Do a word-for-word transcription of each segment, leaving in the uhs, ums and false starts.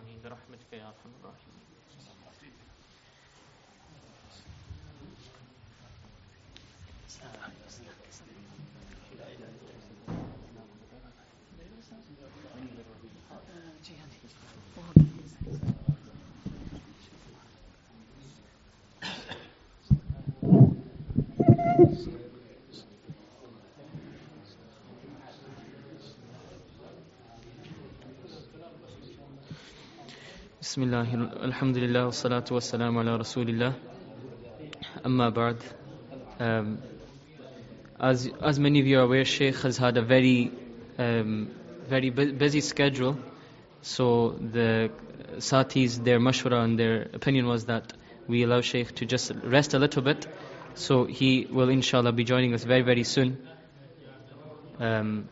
آمين برحمتك يا أرحم الراحمين. Bismillah, alhamdulillah, wassalatu wassalamu ala rasulillah. Amma ba'd. Um, as as many of you are aware, Shaykh has had a very um, very bu- busy schedule. So the Satis, their mashwara and their opinion was that we allow Shaykh to just rest a little bit. So he will inshallah be joining us very very soon. Um,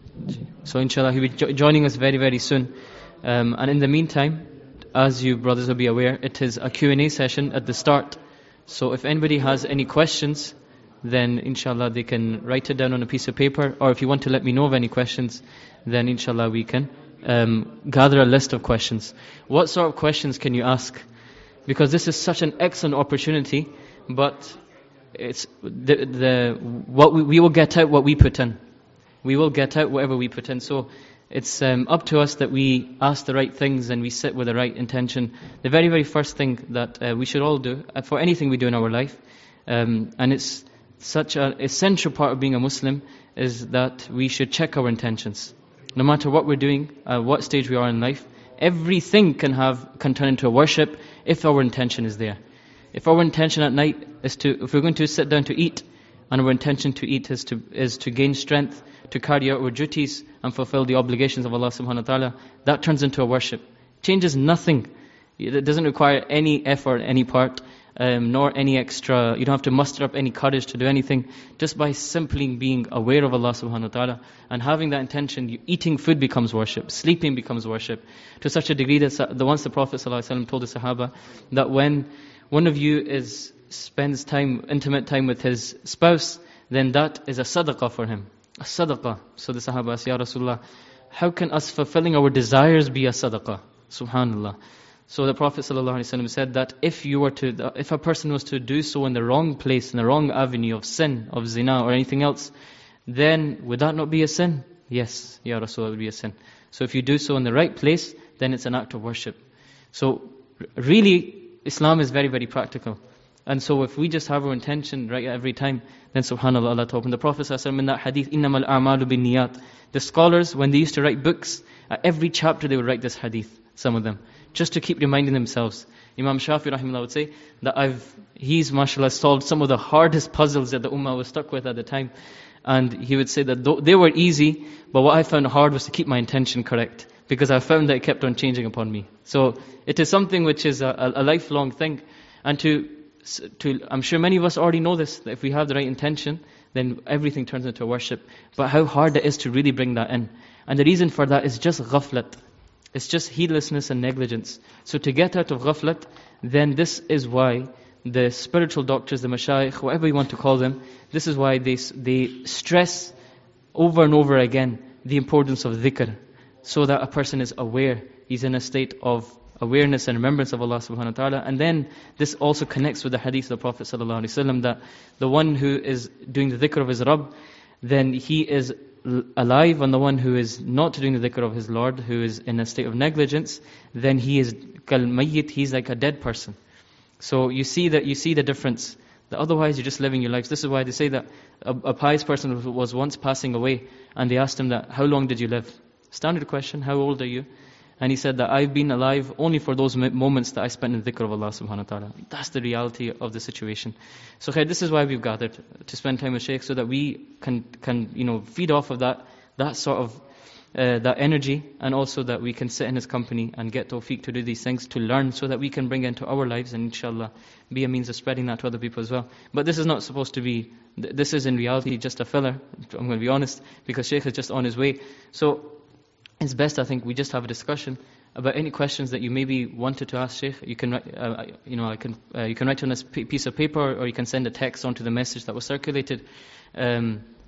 so inshallah he'll be jo- joining us very very soon. Um, and in the meantime, as you brothers will be aware, it is a Q and A session at the start. So if anybody has any questions, then inshallah they can write it down on a piece of paper. Or if you want to let me know of any questions, then inshallah we can um, gather a list of questions. What sort of questions can you ask? Because this is such an excellent opportunity, but it's the, the what we, we will get out what we put in. We will get out whatever we put in. So it's um, up to us that we ask the right things and we sit with the right intention. The very, very first thing that uh, we should all do uh, for anything we do in our life, um, and it's such an essential part of being a Muslim, is that we should check our intentions. No matter what we're doing, uh, what stage we are in life, everything can have can turn into a worship if our intention is there. If our intention at night is to, if we're going to sit down to eat, and our intention to eat is to is to gain strength, to carry out our duties and fulfill the obligations of Allah subhanahu wa ta'ala, that turns into a worship. Changes nothing. It doesn't require any effort, any part, um, nor any extra, you don't have to muster up any courage to do anything. Just by simply being aware of Allah subhanahu wa ta'ala and having that intention, you, eating food becomes worship, sleeping becomes worship. To such a degree that the once the Prophet sallallahu alaihi wasallam told the Sahaba that when one of you is spends time, intimate time with his spouse, then that is a sadaqah for him. A sadaqah. So the Sahaba asked, Ya Rasulullah, how can us fulfilling our desires be a sadaqah? Subhanallah. So the Prophet ﷺ said that if you were to, if a person was to do so in the wrong place, in the wrong avenue of sin, of zina or anything else, then would that not be a sin? Yes, Ya Rasulullah, it would be a sin. So if you do so in the right place, then it's an act of worship. So really, Islam is very, very practical. And so if we just have our intention right every time, then subhanAllah, Allah Ta'ala. The Prophet ﷺ in that hadith, إِنَّمَا الْأَعْمَالُ بِالنِّيَّاتِ, the scholars, when they used to write books, at every chapter they would write this hadith, some of them, just to keep reminding themselves. Imam Shafi rahimahullah would say that I've, he's mashallah solved some of the hardest puzzles that the ummah was stuck with at the time. And he would say that they were easy, but what I found hard was to keep my intention correct, because I found that it kept on changing upon me. So it is something which is a, a, a lifelong thing. And to To, I'm sure many of us already know this, that if we have the right intention, then everything turns into a worship. But how hard it is to really bring that in. And the reason for that is just ghaflat. It's just heedlessness and negligence. So to get out of ghaflat, then this is why the spiritual doctors, the mashayikh, whatever you want to call them, this is why they they stress over and over again the importance of dhikr, so that a person is aware, he's in a state of awareness and remembrance of Allah subhanahu wa ta'ala. And then this also connects with the hadith of the Prophet sallallahu alaihi wasallam, that the one who is doing the dhikr of his Rabb, then he is alive, and the one who is not doing the dhikr of his Lord, who is in a state of negligence, then he is kal mayyit, he's like a dead person. So you see that you see the difference. That otherwise you're just living your lives. This is why they say that a, a pious person was once passing away, and they asked him that, how long did you live? Standard question, how old are you? And he said that I've been alive only for those moments that I spent in the dhikr of Allah subhanahu wa ta'ala. That's the reality of the situation. So khair, this is why we've gathered, to spend time with Shaykh, so that we can, can you know, feed off of that, that sort of, uh, that energy, and also that we can sit in his company and get tawfiq to do these things, to learn, so that we can bring it into our lives and inshallah be a means of spreading that to other people as well. But this is not supposed to be, this is in reality just a filler, I'm going to be honest, because Shaykh is just on his way. So it's best, I think, we just have a discussion about any questions that you maybe wanted to ask Shaykh. You can, uh, you know, I can, uh, you can write on a piece of paper, or you can send a text onto the message that was circulated. Um,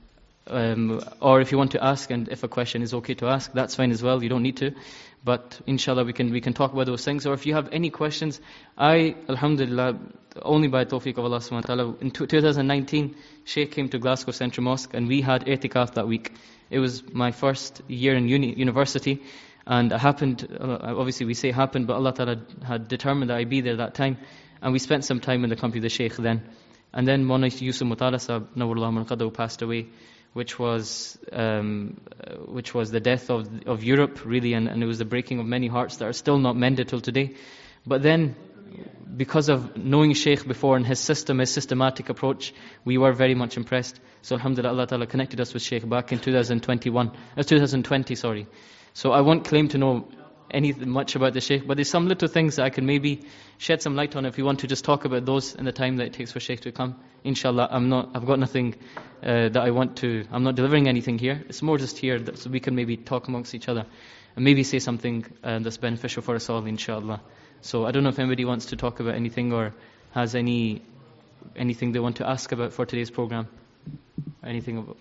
um, or if you want to ask, and if a question is okay to ask, that's fine as well. You don't need to, but inshallah we can we can talk about those things. Or if you have any questions, I, alhamdulillah, only by tawfiq of Allah subhanahu wa ta'ala, in twenty nineteen, Sheikh came to Glasgow Central Mosque, and we had i'tikaf that week. It was my first year in uni, university, and it happened, obviously we say happened, but Allah ta'ala had determined that I be there that time, and we spent some time in the company of the Sheikh then. And then Mawlana Yusuf Mutala Sahab, Nawwarullah Man Qadahu, passed away, which was um, which was the death of of Europe, really, and, and it was the breaking of many hearts that are still not mended till today. But then, because of knowing Shaykh before and his system, his systematic approach, we were very much impressed. So alhamdulillah, Allah Ta'ala connected us with Shaykh back in two thousand twenty-one, uh, twenty twenty, sorry. So I won't claim to know anything much about the Shaykh, but there's some little things that I can maybe shed some light on if you want to just talk about those in the time that it takes for Shaykh to come. Inshallah, I'm not, I've got nothing uh, that I want to, I'm not delivering anything here. It's more just here that, so we can maybe talk amongst each other and maybe say something uh, that's beneficial for us all, inshallah. So I don't know if anybody wants to talk about anything or has any anything they want to ask about for today's program. Anything about...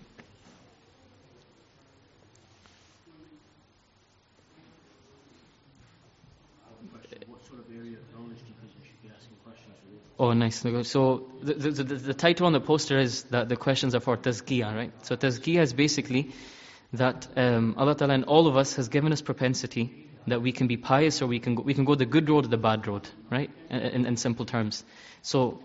What sort of area of knowledge do you think you should be asking questions related? Oh, nice. So the, the, the, the title on the poster is that the questions are for tazkiyah, right? So tazkiyah is basically that um, Allah Ta'ala and all of us has given us propensity that we can be pious or we can go, we can go the good road or the bad road, right? In, in simple terms. So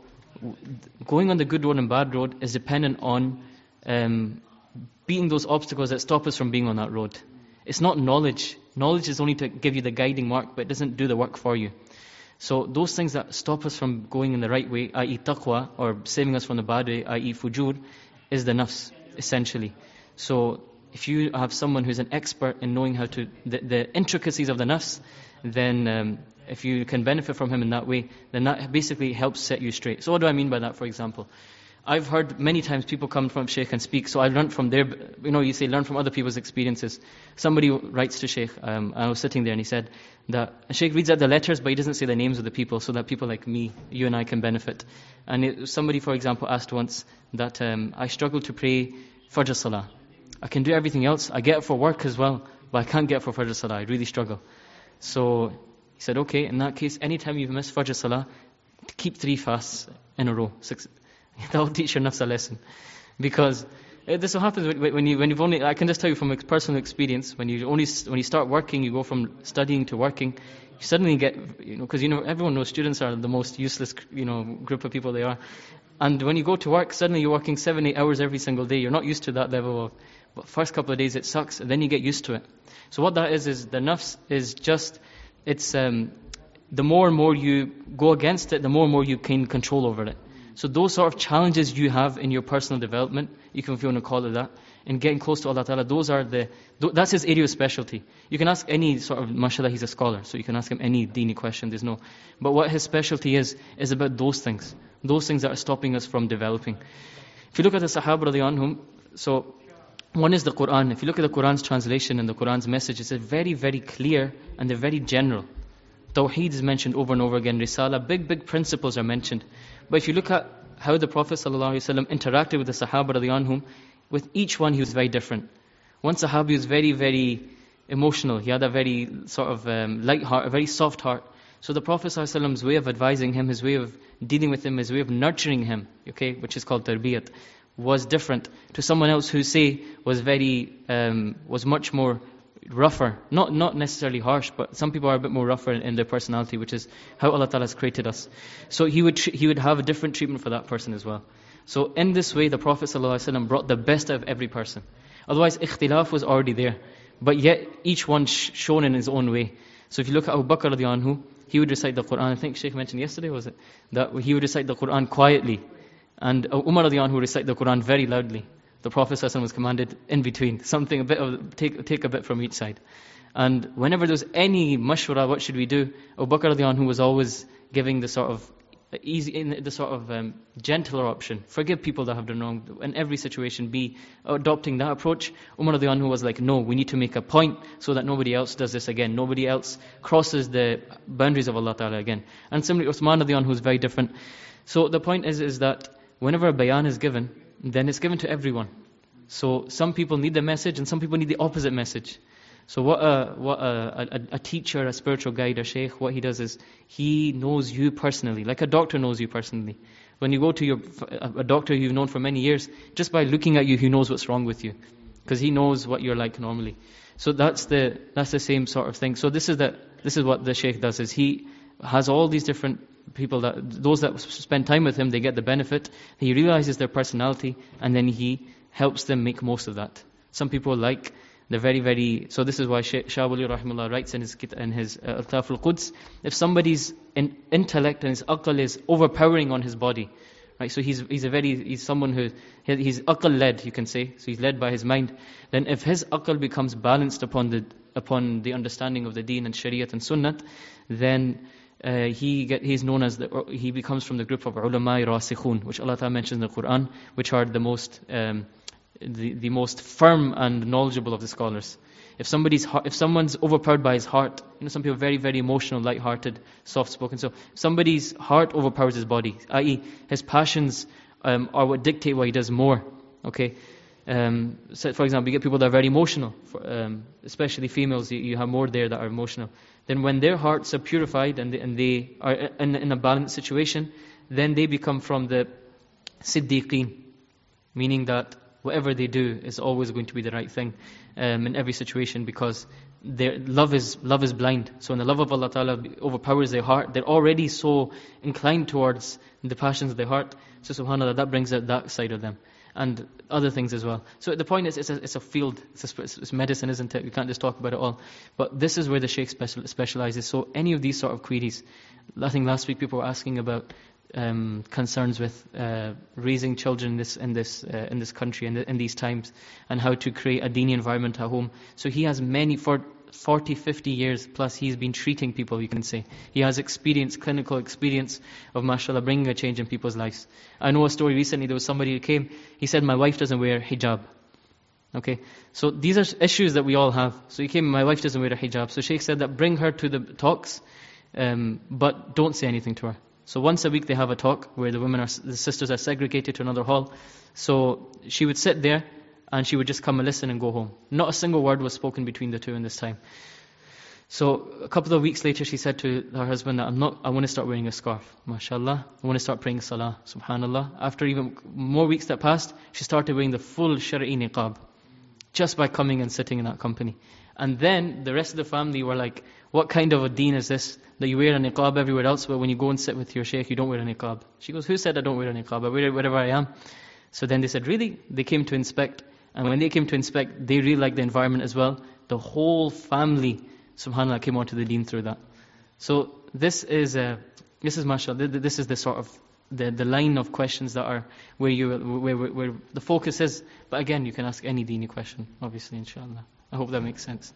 going on the good road and bad road is dependent on um, beating those obstacles that stop us from being on that road. It's not knowledge. Knowledge is only to give you the guiding mark, but it doesn't do the work for you. So those things that stop us from going in the right way, that is taqwa, or saving us from the bad way, that is fujur, is the nafs, essentially. So if you have someone who's an expert in knowing how to, the, the intricacies of the nafs, then um, if you can benefit from him in that way, then that basically helps set you straight. So what do I mean by that, for example? I've heard many times people come from Shaykh and speak, so I learned from their, you know, you say learn from other people's experiences. Somebody writes to Shaykh, um, I was sitting there and he said that Shaykh reads out the letters but he doesn't say the names of the people so that people like me, you and I can benefit. And it, somebody, for example, asked once that um, I struggle to pray Fajr Salah. I can do everything else, I get it for work as well, but I can't get it for Fajr Salah, I really struggle. So he said, okay, in that case, anytime you've missed Fajr Salah, keep three fasts in a row. Six, that will teach your nafs a lesson. Because uh, this will happen when, you, when you've only, I can just tell you from personal experience, when you only when you start working, you go from studying to working, you suddenly get, you know, because you know, everyone knows students are the most useless, you know, group of people they are. And when you go to work, suddenly you're working seven, eight hours every single day. You're not used to that level of, but first couple of days it sucks, and then you get used to it. So what that is, is the nafs is just, it's, um, the more and more you go against it, the more and more you gain control over it. So those sort of challenges you have in your personal development, you can, if you want to call it that, in getting close to Allah Ta'ala, those are the, that's his area of specialty. You can ask any sort of, mashallah, he's a scholar, so you can ask him any dini question, there's no. But what his specialty is, is about those things. Those things that are stopping us from developing. If you look at the Sahaba radiyallahu anhum, so one is the Quran. If you look at the Quran's translation and the Quran's message, it's very, very clear and they're very general. Tawheed is mentioned over and over again. Risala, big, big principles are mentioned. But if you look at how the Prophet ﷺ interacted with the Sahaba radiyallahu anhum, with each one he was very different. One Sahabi was very, very emotional. He had a very sort of um, light heart, a very soft heart. So the Prophet ﷺ's way of advising him, his way of dealing with him, his way of nurturing him, okay, which is called tarbiyat, was different to someone else who, say, was very, um, was much more rougher, not not necessarily harsh, but some people are a bit more rougher in, in their personality, which is how Allah Ta'ala has created us. So he would he would have a different treatment for that person as well. So in this way, the Prophet ﷺ brought the best out of every person. Otherwise, ikhtilaf was already there, but yet each one sh- shown in his own way. So if you look at Abu Bakr radiyallahu anhu, he would recite the Quran. I think Shaykh mentioned yesterday, was it, that he would recite the Quran quietly, and Umar radiyallahu anhu would recite the Quran very loudly. The Prophet ﷺ was commanded in between, something a bit of, take take a bit from each side. And whenever there was any mashwara, what should we do? Abu Bakr radiyallahu anhu was always giving the sort of easy, in the sort of um, gentler option. Forgive people that have done wrong. In every situation, be adopting that approach. Umar radiyallahu anhu was like, no, we need to make a point so that nobody else does this again. Nobody else crosses the boundaries of Allah Ta'ala again. And similarly, Uthman radiyallahu anhu was very different. So the point is, is that whenever a bayan is given, then it's given to everyone. So some people need the message and some people need the opposite message. So what a what a, a, a teacher, a spiritual guide, a sheikh, what he does is he knows you personally, like a doctor knows you personally. When you go to your a doctor you've known for many years, just by looking at you, he knows what's wrong with you, because he knows what you're like normally. So that's the that's the same sort of thing. So this is the this is what the sheikh does, is he has all these different people, that those that spend time with him, they get the benefit. He realizes their personality, and then he helps them make most of that. Some people like they're very very. So this is why Shah Wali Rahimullah writes in his in his uh, Altaf al-Quds, if somebody's in, intellect and his aql is overpowering on his body, right? So he's he's a very he's someone who he's aql led, you can say. So he's led by his mind. Then if his aql becomes balanced upon the upon the understanding of the Deen and Shariat and Sunnat, then uh, he get he's known as the he becomes from the group of ulama rasikhun, which Allah Ta'ala mentions in the Quran, which are the most um, the the most firm and knowledgeable of the scholars. If somebody's if someone's overpowered by his heart, you know, some people are very very emotional, light-hearted, soft-spoken. So if somebody's heart overpowers his body, that is, his passions um, are what dictate what he does more. Okay, um, so for example, you get people that are very emotional, for, um, especially females. You, you have more there that are emotional. Then when their hearts are purified and they, and they are in, in a balanced situation, then they become from the siddiqeen, meaning that whatever they do is always going to be the right thing um, in every situation, because their love is love is blind. So when the love of Allah Ta'ala overpowers their heart, they're already so inclined towards the passions of their heart. So subhanAllah, that brings out that side of them. And other things as well. So the point is, it's a, it's a field, it's, a, it's medicine, isn't it? We can't just talk about it all. But this is where the Shaykh special, specializes. So any of these sort of queries, I think last week people were asking about um, concerns with uh, raising children in this in this uh, in this country and in, in these times, and how to create a dini environment at home. So he has many for. forty, fifty years plus he's been treating people, you can say. He has experience, clinical experience of, mashallah, bringing a change in people's lives. I know a story recently, there was somebody who came, he said, my wife doesn't wear hijab. Okay, so these are issues that we all have. So he came, my wife doesn't wear a hijab. So Shaykh said that bring her to the talks, um, but don't say anything to her. So once a week they have a talk where the women are, the sisters are segregated to another hall. So she would sit there, and she would just come and listen and go home. Not a single word was spoken between the two in this time. So a couple of weeks later, she said to her husband that I'm not. I want to start wearing a scarf. MashaAllah. I want to start praying salah. Subhanallah. After even more weeks that passed, she started wearing the full Shari'i niqab, just by coming and sitting in that company. And then the rest of the family were like, what kind of a deen is this, that you wear a niqab everywhere else, but when you go and sit with your shaykh, you don't wear a niqab? She goes, who said I don't wear a niqab? I wear it wherever I am. So then they said, really? They came to inspect. And when they came to inspect, they really liked the environment as well. The whole family, subhanAllah, came onto the deen through that. So this is, uh, this is mashallah, this is the sort of, the, the line of questions that are where you where, where, where the focus is. But again, you can ask any deeni question, obviously, inshallah. I hope that makes sense.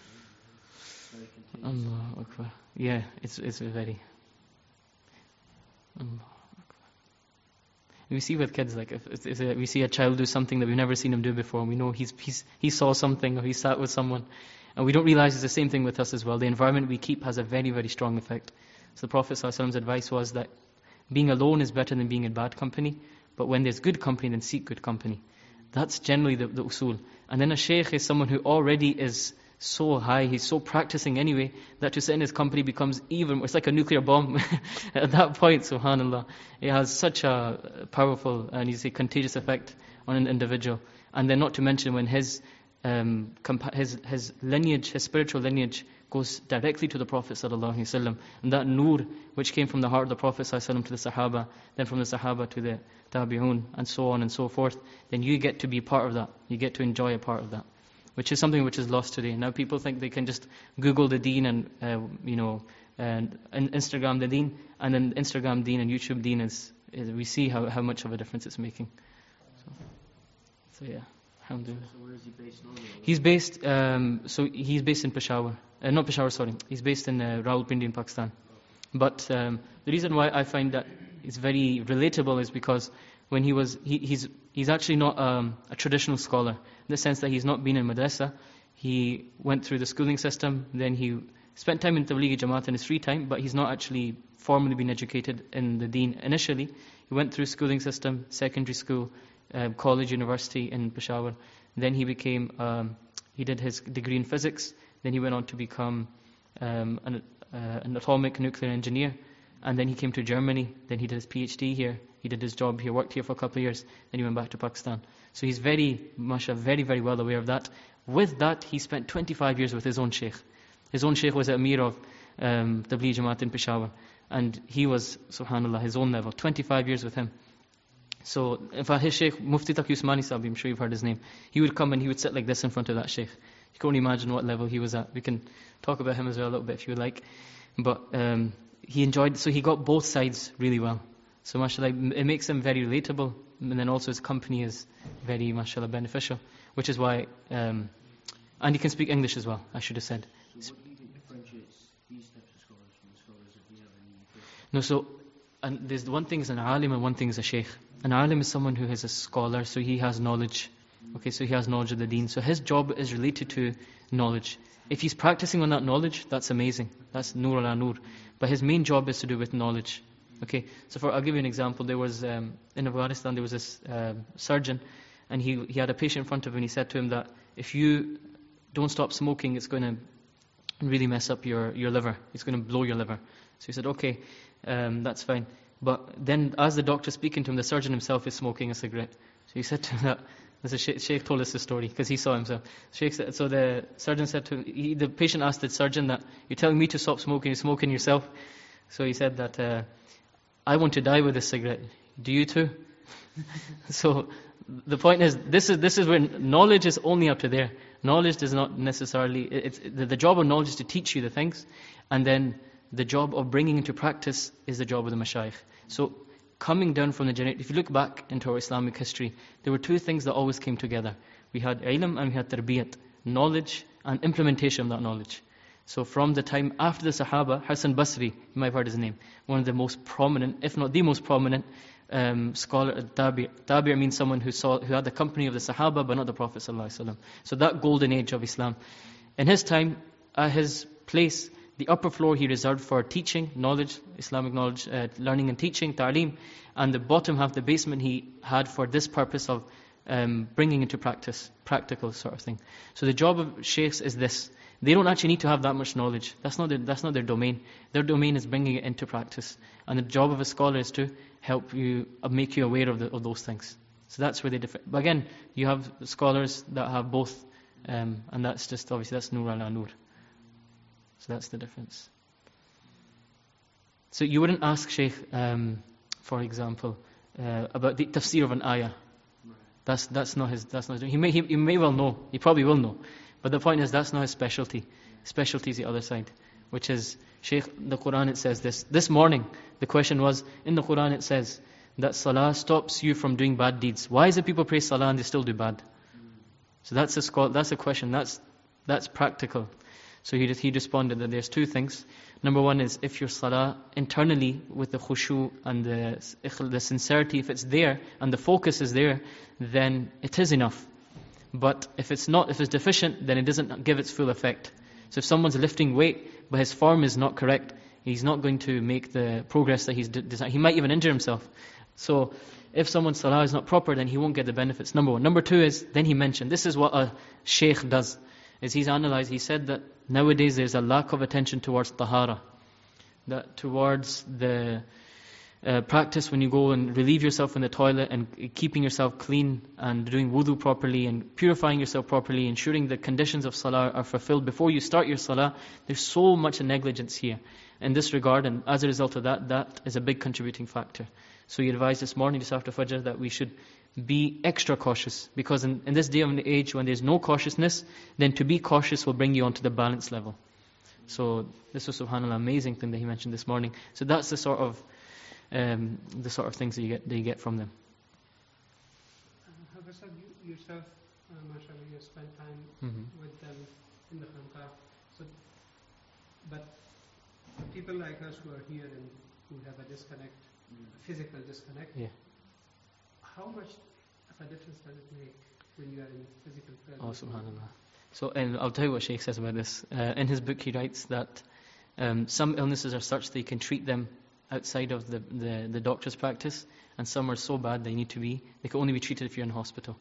Allahu Akbar. Yeah, it's, it's a very... Allah. We see with kids, like if, if, if we see a child do something that we've never seen him do before, and we know he's, he's he saw something or he sat with someone, and we don't realize it's the same thing with us as well. The environment we keep has a very, very strong effect. So the Prophet ﷺ's advice was that being alone is better than being in bad company, but when there's good company, then seek good company. That's generally the, the usul. And then a shaykh is someone who already is so high, he's so practicing anyway, that to sit in his company becomes even, it's like a nuclear bomb at that point, subhanAllah. It has such a powerful and you say contagious effect on an individual. And then not to mention when his um, his his lineage, his spiritual lineage goes directly to the Prophet sallallahu alaihi wasallam, and that nur which came from the heart of the Prophet sallallahu alaihi wasallam to the Sahaba, then from the Sahaba to the Tabi'un, and so on and so forth, then you get to be part of that. You get to enjoy a part of that, which is something which is lost today. Now people think they can just Google the deen and, uh, you know, and, and Instagram the deen, and then Instagram deen and YouTube deen is, is we see how, how much of a difference it's making. So, so yeah, alhamdulillah. So where is he based normally? He's based, um, so he's based in Peshawar. Uh, not Peshawar, sorry. He's based in uh, Rawalpindi in Pakistan. But um, the reason why I find that it's very relatable is because when he was, he, he's he's actually not um, a traditional scholar, in the sense that he's not been in madrasa. He went through the schooling system, then he spent time in Tablighi Jamaat in his free time, but he's not actually formally been educated in the deen initially. He went through schooling system, secondary school, uh, college, university in Peshawar. Then he became, um, he did his degree in physics. Then he went on to become um, an, uh, an atomic nuclear engineer. And then he came to Germany. Then he did his PhD here. He did his job here, worked here for a couple of years. Then he went back to Pakistan. So he's very, mashallah, very, very well aware of that. With that, he spent twenty-five years with his own sheikh. His own sheikh was the Amir of um, Tabligh Jamaat in Peshawar. And he was, subhanAllah, his own level. twenty-five years with him. So, in fact, his sheikh, Mufti Taqi Usmani Sahib, I'm sure you've heard his name. He would come and he would sit like this in front of that sheikh. You can only imagine what level he was at. We can talk about him as well a little bit if you would like. But um, he enjoyed, so he got both sides really well. So, mashallah, it makes him very relatable. And then also his company is very, mashallah, beneficial. Which is why, um, and he can speak English as well, I should have said. So what do you think differentiates these types of scholars from the scholars that we have in the U K? No, so, and there's one thing is an alim and one thing is a sheikh. An alim is someone who is a scholar, so he has knowledge. Okay, so he has knowledge of the deen. So his job is related to knowledge. If he's practicing on that knowledge, that's amazing. That's nur ala nur. But his main job is to do with knowledge. Okay, so for I'll give you an example. There was, um, in Afghanistan, there was this uh, surgeon, and he, he had a patient in front of him, and he said to him that if you don't stop smoking, it's going to really mess up your, your liver. It's going to blow your liver. So he said, okay, um, that's fine. But then as the doctor speaking to him, the surgeon himself is smoking a cigarette. So he said to him that, the sheikh, sheikh told us the story, because he saw himself. Sheikh said, so the surgeon said to him, he, the patient asked the surgeon that, you're telling me to stop smoking, you're smoking yourself? So he said that, uh, I want to die with this cigarette. Do you too? So the point is, this is this is when knowledge is only up to there. Knowledge does not necessarily, it's, the, the job of knowledge is to teach you the things, and then the job of bringing into practice is the job of the mashayikh. So coming down from the generation, if you look back into our Islamic history, there were two things that always came together. We had ilm and we had tarbiyat, knowledge and implementation of that knowledge. So from the time after the Sahaba, Hassan Basri, you might have heard his name, one of the most prominent, if not the most prominent um, scholar, Tabi'. Tabi' means someone who saw, who had the company of the Sahaba, but not the Prophet ﷺ. So that golden age of Islam. In his time, at his place, the upper floor he reserved for teaching, knowledge, Islamic knowledge, uh, learning and teaching, ta'aleem, and the bottom half, the basement, he had for this purpose of um, bringing into practice, practical sort of thing. So the job of sheikhs is this. They don't actually need to have that much knowledge. That's not their, that's not their domain. Their domain is bringing it into practice. And the job of a scholar is to help you, uh, make you aware of, the, of those things. So that's where they differ. But again, you have scholars that have both, um, and that's just, obviously, that's nur ala nur. So that's the difference. So you wouldn't ask Shaykh, um, for example, uh, about the tafsir of an ayah. That's that's not his. That's not his. He may he, he may well know. He probably will know. But the point is, that's not his specialty. Specialty is the other side, which is Shaykh. The Quran, it says this. This morning, the question was, in the Quran it says that salah stops you from doing bad deeds. Why is it people pray salah and they still do bad? So that's a that's a question. That's that's practical. So he he responded that there's two things. Number one is, if your salah internally with the khushu and the the sincerity, if it's there and the focus is there, then it is enough. But if it's not, if it's deficient, then it doesn't give its full effect. So if someone's lifting weight, but his form is not correct, he's not going to make the progress that he's designed. He might even injure himself. So if someone's salah is not proper, then he won't get the benefits. Number one. Number two is, then he mentioned, this is what a sheikh does, is he's analyzed, he said that nowadays there's a lack of attention towards tahara. That towards the uh, practice when you go and relieve yourself in the toilet and keeping yourself clean and doing wudu properly and purifying yourself properly, ensuring the conditions of salah are fulfilled before you start your salah. There's so much negligence here in this regard, and as a result of that, that is a big contributing factor. So he advised this morning, just after Fajr, that we should be extra cautious, because in, in this day and age when there's no cautiousness, then to be cautious will bring you onto the balance level. So this was, subhanAllah, amazing thing that he mentioned this morning. So that's the sort of um, the sort of things that you get that you get from them. Uh, Habasab, you yourself, uh, mashallah, you spent time Mm-hmm. with them in the Khanqah. So, but the people like us who are here and who have a disconnect, a physical disconnect, Yeah. how much of a difference does it make when you are in physical presence? Oh, subhanAllah. So, and I'll tell you what Shaykh says about this. Uh, in his book, he writes that um, some illnesses are such that you can treat them outside of the, the, the doctor's practice, and some are so bad they need to be, they can only be treated if you're in hospital.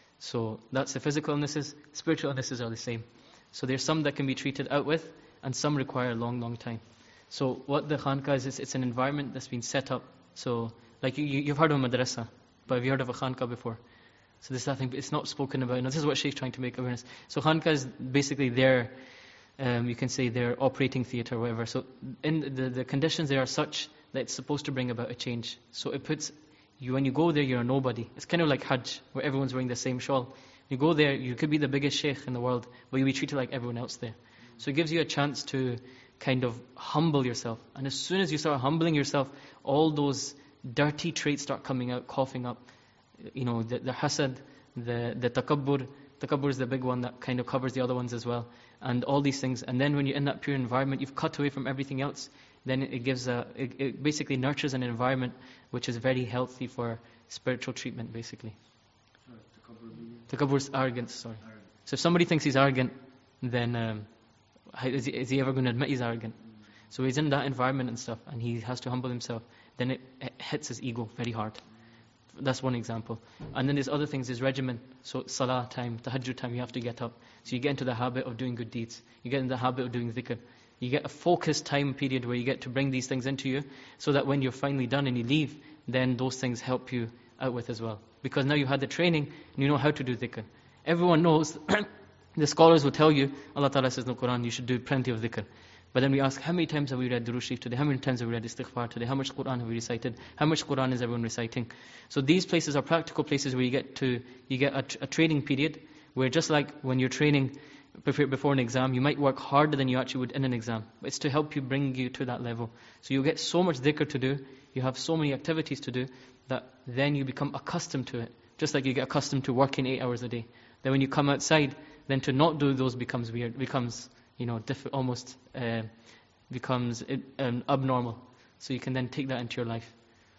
So that's the physical illnesses. Spiritual illnesses are the same. So there's some that can be treated out with, and some require a long, long time. So what the Khanqa is, is it's an environment that's been set up. So like you, you, you've heard of a madrasa, but have you heard of a Khanqa before? So this is nothing, it's not spoken about. Now, this is what Shaykh's trying to make awareness. So Khanqa is basically their, um, you can say their operating theatre or whatever. So in the, the conditions there are such that it's supposed to bring about a change. So it puts you, when you go there, you're a nobody. It's kind of like Hajj, where everyone's wearing the same shawl. You go there, you could be the biggest sheikh in the world, but you'll be treated like everyone else there. So it gives you a chance to kind of humble yourself. And as soon as you start humbling yourself, all those dirty traits start coming out, coughing up. You know, the, the hasad, the, the takabbur. Takabbur is the big one that kind of covers the other ones as well. And all these things. And then when you're in that pure environment, you've cut away from everything else. Then it gives a, it, it basically nurtures an environment which is very healthy for spiritual treatment, basically. Sorry, takabbur being Takabbur is arrogance, sorry. arrogant. So if somebody thinks he's arrogant, then um, how- is, he, is he ever going to admit he's arrogant? So he's in that environment and stuff, and he has to humble himself. Then it, it hits his ego very hard. That's one example. And then there's other things, there's regimen. So salah time, tahajjud time, you have to get up. So you get into the habit of doing good deeds. You get into the habit of doing dhikr. You get a focused time period where you get to bring these things into you, so that when you're finally done and you leave, then those things help you out with as well. Because now you've had the training, and you know how to do dhikr. Everyone knows, the scholars will tell you, Allah Ta'ala says in the Quran, you should do plenty of dhikr. But then we ask, how many times have we read Durood Sharif today? How many times have we read Istighfar today? How much Quran have we recited? How much Quran is everyone reciting? So these places are practical places where you get to, you get a, a training period, where just like when you're training before, before an exam, you might work harder than you actually would in an exam. It's to help you bring you to that level. So you get so much dhikr to do, you have so many activities to do, that then you become accustomed to it. Just like you get accustomed to working eight hours a day. Then when you come outside, then to not do those becomes weird, becomes, you know, diff- almost uh, becomes um, abnormal. So you can then take that into your life.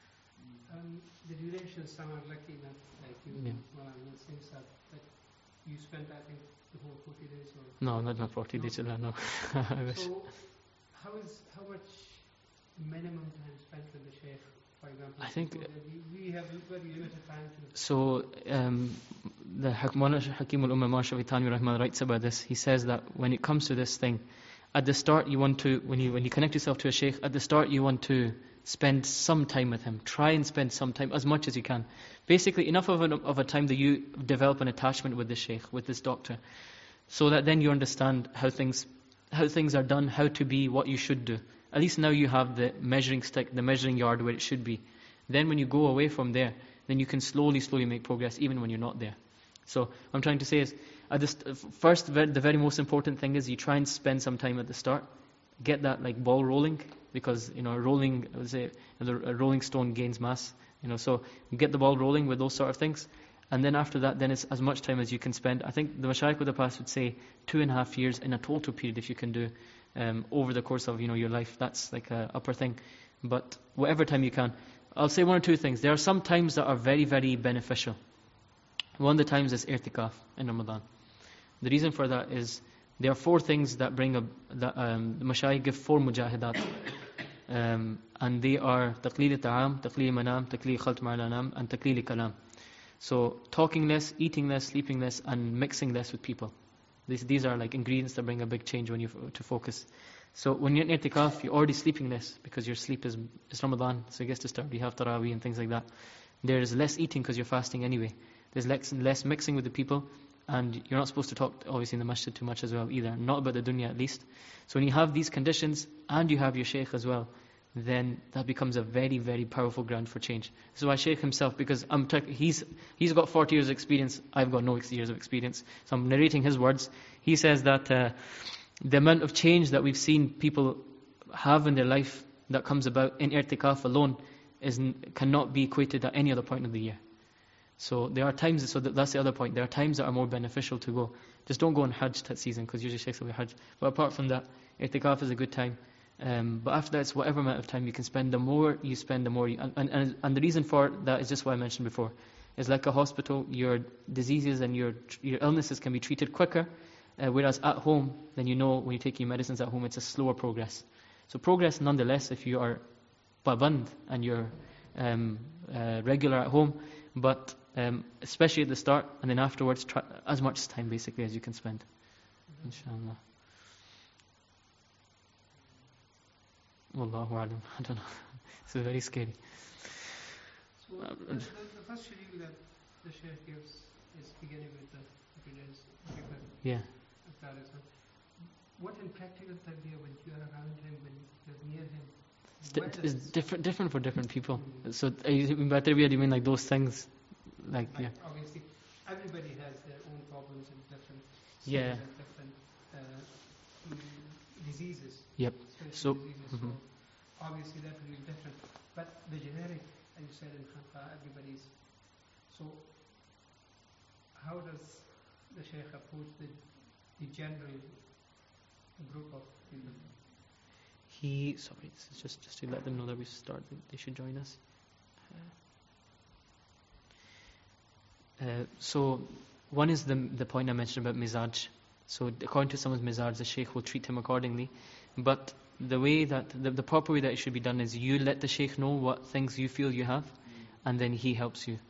Um, the duration, some are lucky enough, like you, Yeah. well, I mean, since that, that you spent, I think, the whole forty days or... No, not, not forty days, no. no. I wish. So, how is, how much minimum time spent with the Shaykh, for example? I think- So that we, we have very limited time to... So, um, the Hakmana Hakim al-Ummah Shafitani Rahman writes about this. He says that when it comes to this thing, at the start you want to, when you when you connect yourself to a sheikh, at the start you want to spend some time with him. Try and spend some time, as much as you can. Basically, enough of, an, of a time that you develop an attachment with the sheikh, with this doctor, so that then you understand how things how things are done, how to be, what you should do. At least now you have the measuring stick, the measuring yard where it should be. Then when you go away from there, then you can slowly, slowly make progress, even when you're not there. So what I'm trying to say is, at this, first, the very most important thing is you try and spend some time at the start. Get that like ball rolling, because you know rolling, I would say, a rolling stone gains mass. You know, so get the ball rolling with those sort of things, and then after that, then it's as much time as you can spend. I think the Mashaykh of the past would say two and a half years in a total period, if you can do um, over the course of you know your life. That's like a upper thing, but whatever time you can. I'll say one or two things. There are some times that are very, very beneficial. One of the times is i'tikaf in Ramadan. The reason for that is there are four things that bring a, that um, the Mashayikh give four mujahidat. Um, and they are taqleel al-ta'am, taqleel al-manam, taqleel khalt ma'al-anam, and taqleel al-kalam. So talking less, eating less, sleeping less, and mixing less with people. These, these are like ingredients that bring a big change when you f- to focus. So when you're in i'tikaf, you're already sleeping less because your sleep is, is Ramadan, so it gets disturbed. You have tarawih and things like that. There's less eating because you're fasting anyway. There's less, less mixing with the people, and you're not supposed to talk, obviously, in the masjid too much as well either. Not about the dunya at least. So when you have these conditions, and you have your shaykh as well, then that becomes a very, very powerful ground for change. This is why Shaykh himself, because I'm t- he's he's got forty years of experience, I've got no years of experience, so I'm narrating his words. He says that uh, the amount of change that we've seen people have in their life that comes about in i'tikaf alone is cannot be equated at any other point of the year. So there are times, so that, that's the other point, there are times that are more beneficial to go. Just don't go on Hajj that season, because usually Shaykhs will be Hajj. But apart from that, i'tikaf is a good time. Um, but after that, it's whatever amount of time you can spend. The more you spend, the more you... And, and, and the reason for that is just what I mentioned before. It's like a hospital. Your diseases and your your illnesses can be treated quicker. Uh, whereas at home, then you know when you take your medicines at home, it's a slower progress. So progress nonetheless if you are paband and you're um, uh, regular at home, but um, especially at the start and then afterwards, try as much time basically as you can spend. Inshallah. Wallahu alam. I don't know. This is very scary. So Uh, the, the, the first schedule that the Shaykh gives is beginning with the evidence. Yeah. What in practical tarbiyah when you are around him, when you're near him? It's, di- where it's does- different, different for different people. So, uh, you- by tarbiyah, do you mean like those things? Like, yeah. Like, obviously, everybody has their own problems and different Yeah. and different uh, mm, diseases. Yep. Spiritual So, diseases. mhm. So obviously that will be different. But the generic, as you said in Khanqa, everybody's. So how does the Shaykh approach the, the general group of people? He, sorry, this is just, just to let them know that we start, they should join us. Uh, uh, so, one is the the point I mentioned about mizaj. So, according to someone's mizaj, the Shaykh will treat him accordingly. But the way that, the, the proper way that it should be done is you let the Shaykh know what things you feel you have, and then he helps you.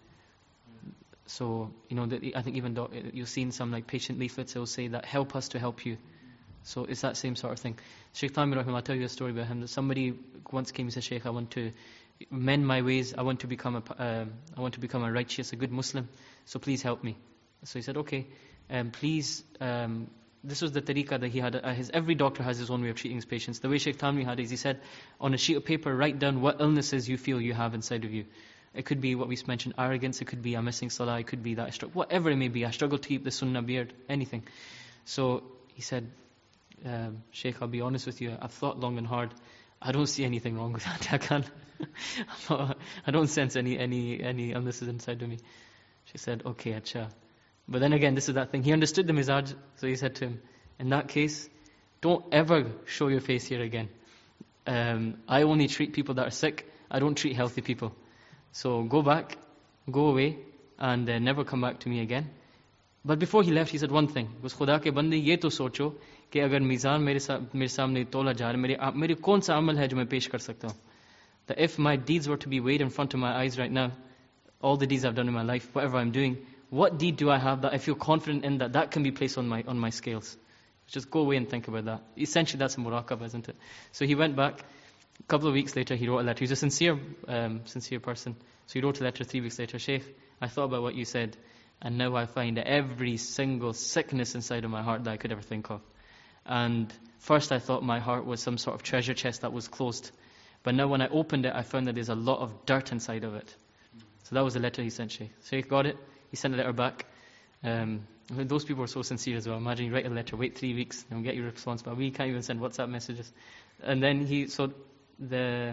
So, you know, the, I think even doc, you've seen some like patient leaflets, it will say that help us to help you. So it's that same sort of thing. Shaykh Thamir Rahimahullah, I'll tell you a story about him. That somebody once came and said, Shaykh, I want to mend my ways. I want to become a, um, I want to become a righteous, a good Muslim. So please help me. So he said, okay, um, please. Um, this was the tariqah that he had. Uh, his every doctor has his own way of treating his patients. The way Shaykh Thamir had is he said, on a sheet of paper, write down what illnesses you feel you have inside of you. It could be what we mentioned, arrogance. It could be I'm missing salah. It could be that I struggle, whatever it may be. I struggle to keep the sunnah beard. Anything. So he said, um, Shaykh, I'll be honest with you. I've thought long and hard. I don't see anything wrong with that. I can't. I'm not, I don't sense any any any illnesses inside of me. She said, okay, acha. But then again, this is that thing. He understood the mizaj, so he said to him, in that case, don't ever show your face here again. Um, I only treat people that are sick. I don't treat healthy people. So go back, go away, and uh, never come back to me again. But before he left, he said one thing. Was Khuda ke bande ye to socho कि अगर मीज़ान मेरे सा, मेरे सामने तोला जा रहा है, मेरे मेरे कौन सा अमल है जो मैं पेश कर सकता हूँ? That if my deeds were to be weighed in front of my eyes right now, all the deeds I've done in my life, whatever I'm doing, what deed do I have that I feel confident in that that can be placed on my on my scales? Just go away and think about that. Essentially, that's a muraqabah, isn't it? So he went back. A couple of weeks later, he wrote a letter. He's a sincere, um, sincere person. So he wrote a letter three weeks later. Shaykh, I thought about what you said, and now I find every single sickness inside of my heart that I could ever think of. And first I thought my heart was some sort of treasure chest that was closed. But now when I opened it, I found that there's a lot of dirt inside of it. So that was the letter he sent Shaykh. Shaykh got it. He sent a letter back. Um, those people are so sincere as well. Imagine you write a letter, wait three weeks, and get your response. But we can't even send WhatsApp messages. And then he, so the,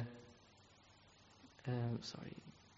uh, sorry.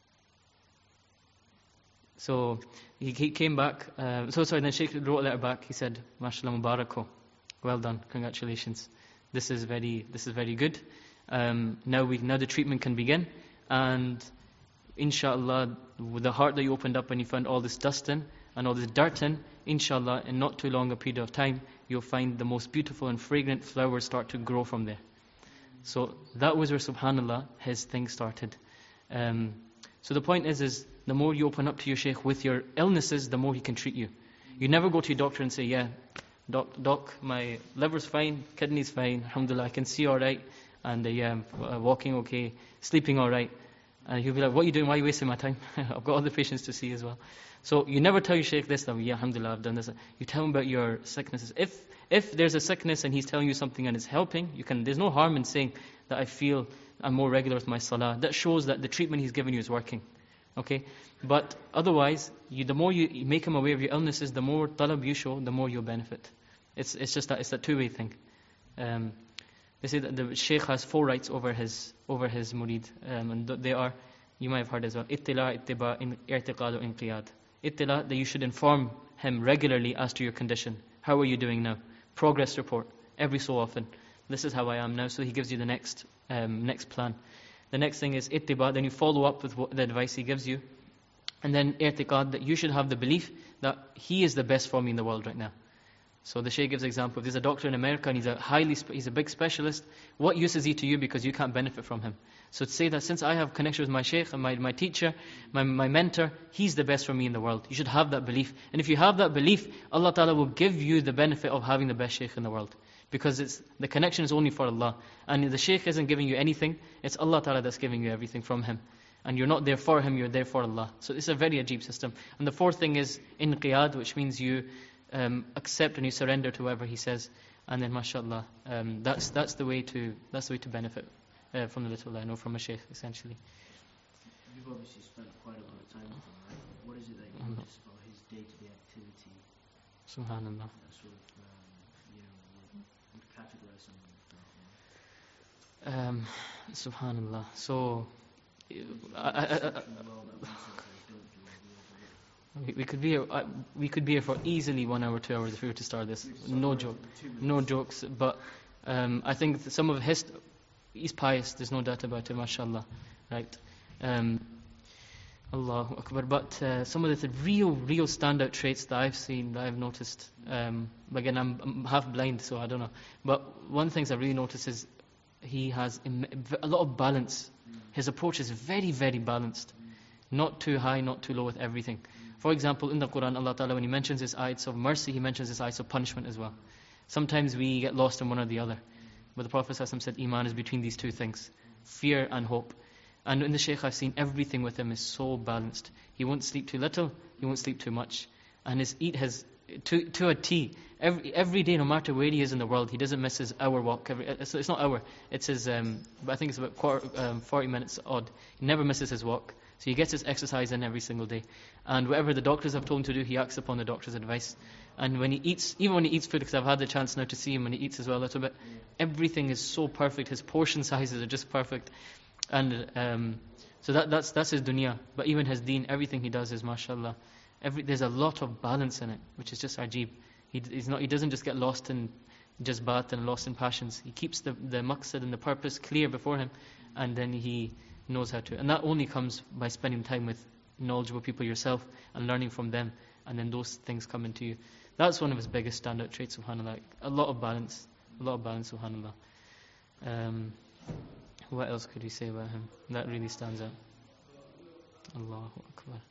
So he, he came back. Uh, so sorry, then Shaykh wrote a letter back. He said, MashaAllah Mubarakah. Well done, congratulations. This is very, this is very good. Um, now we, now the treatment can begin, and inshallah, with the heart that you opened up and you found all this dust in and all this dirt in, inshallah, in not too long a period of time, you'll find the most beautiful and fragrant flowers start to grow from there. So that was where, subhanallah, his thing started. Um, so the point is, is the more you open up to your Shaykh with your illnesses, the more he can treat you. You never go to your doctor and say, yeah, Doc, doc, my liver's fine, kidney's fine, alhamdulillah, I can see all right, and uh, yeah, I'm uh, walking okay, sleeping all right. And he'll be like, what are you doing? Why are you wasting my time? I've got other patients to see as well. So you never tell your Shaykh this, that, yeah, alhamdulillah, I've done this. You tell him about your sicknesses. If if there's a sickness and he's telling you something and it's helping, you can. There's no harm in saying that I feel I'm more regular with my salah. That shows that the treatment he's given you is working. Okay? But otherwise, you, the more you make him aware of your illnesses, the more talab you show, the more you'll benefit. It's it's just that it's a two-way thing. Um, they say that the Shaykh has four rights over his over his murid, um, and they are, you might have heard as well, ittila, ittiba, i'tiqad, inqiyad. Ittila, that you should inform him regularly as to your condition. How are you doing now? Progress report every so often. This is how I am now. So he gives you the next um, next plan. The next thing is ittiba. Then you follow up with what the advice he gives you, and then i'tiqad, that you should have the belief that he is the best for me in the world right now. So the Shaykh gives an example. If there's a doctor in America and he's a highly, spe- he's a big specialist, what use is he to you because you can't benefit from him? So to say that since I have connection with my Shaykh and my, my teacher, my, my mentor, he's the best for me in the world. You should have that belief. And if you have that belief, Allah Ta'ala will give you the benefit of having the best Shaykh in the world. Because it's the connection is only for Allah. And the Shaykh isn't giving you anything, it's Allah Ta'ala that's giving you everything from him. And you're not there for him, you're there for Allah. So it's a very ajib system. And the fourth thing is inqiyad, which means you um, accept and you surrender to whatever he says. And then mashallah, um, that's that's the way to that's the way to benefit uh, from the little I know from a Shaykh, essentially. You've obviously spent quite a lot of time with him, right? What is it that you notice about his day-to-day activity Subhanallah. that sort of, um, you know, would, would categorize someone as that? Um, Subhanallah. So, I, I, I, Exceptional role that we sometimes don't do or we overlook. we, we could be here, uh, we could be here for easily one hour, two hours if we were to start this. No joke, no jokes. But um, I think that some of his, he's pious. There's no doubt about it. MashaAllah, right? Um, Allahu Akbar. But uh, some of the th- real, real standout traits that I've seen, that I've noticed. Um, again, I'm, I'm half blind, so I don't know. But one of the things I really noticed is he has Im- a lot of balance. His approach is very, very balanced. Not too high, not too low with everything. For example, in the Quran, Allah Ta'ala, when He mentions His ayats of mercy, He mentions His ayats of punishment as well. Sometimes we get lost in one or the other. But the Prophet ﷺ said, Iman is between these two things. Fear and hope. And in the Shaykh, I've seen everything with him is so balanced. He won't sleep too little, he won't sleep too much. And his eat has, to, to a T, every, every day, no matter where he is in the world, he doesn't miss his hour walk. Every, it's, it's not hour, it's his, um, but I think it's about quarter, um, forty minutes odd. He never misses his walk. So he gets his exercise in every single day. And whatever the doctors have told him to do, he acts upon the doctor's advice. And when he eats, even when he eats food, because I've had the chance now to see him when he eats as well a little bit, everything is so perfect. His portion sizes are just perfect. And um, so that, that's that's his dunya. But even his deen, everything he does is mashallah. Every, there's a lot of balance in it, which is just ajib. He, he's not, he doesn't just get lost in jazbat and lost in passions. He keeps the, the maqsad and the purpose clear before him, and then he knows how to. And that only comes by spending time with knowledgeable people yourself and learning from them, and then those things come into you. That's one of his biggest standout traits, subhanAllah. A lot of balance. A lot of balance, subhanAllah. Um, what else could we say about him? That really stands out. Allahu Akbar.